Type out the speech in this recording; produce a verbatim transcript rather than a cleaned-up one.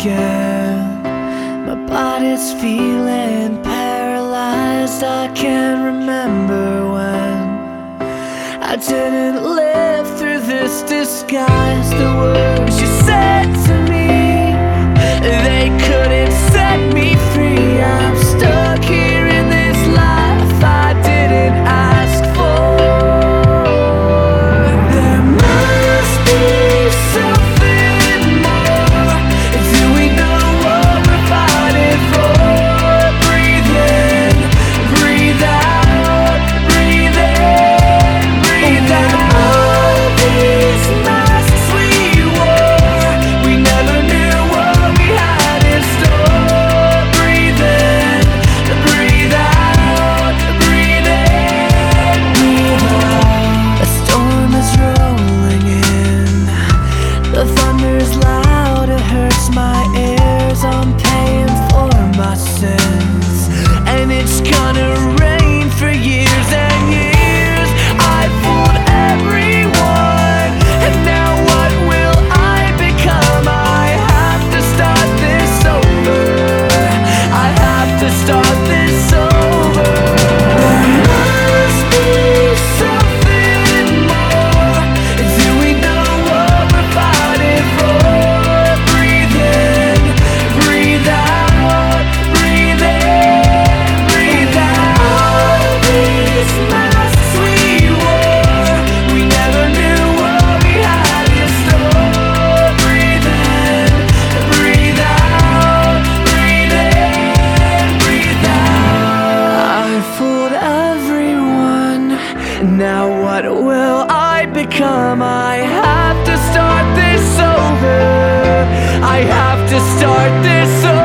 again. My body's feeling paralyzed. I can't remember when I didn't live through this disguise. The words you said to me, they couldn't set me free. I'm stuck here in this life I didn't ask for. There must be something more. Do we know what we're fighting for? Breathe in, breathe out, breathe in, breathe out. All these masks we wore, we never knew what we had in store. Breathe in, breathe out, breathe in, breathe out. A storm is rolling in. The thunder's loud, it hurts my ears. I'm paying for my sins, and it's gonna rain for years and years. I fooled everyone, and now what will I become? I have to start this over. I have to start this over. There must be something more. Do we know what we're fighting for? Breathe in, breathe out, breathe in, breathe out. All these masks we wore, we never knew what we had in store. Breathe in, breathe out, breathe in, breathe out. I fooled everyone, now what will I become? I have to start this over. I have to start this over.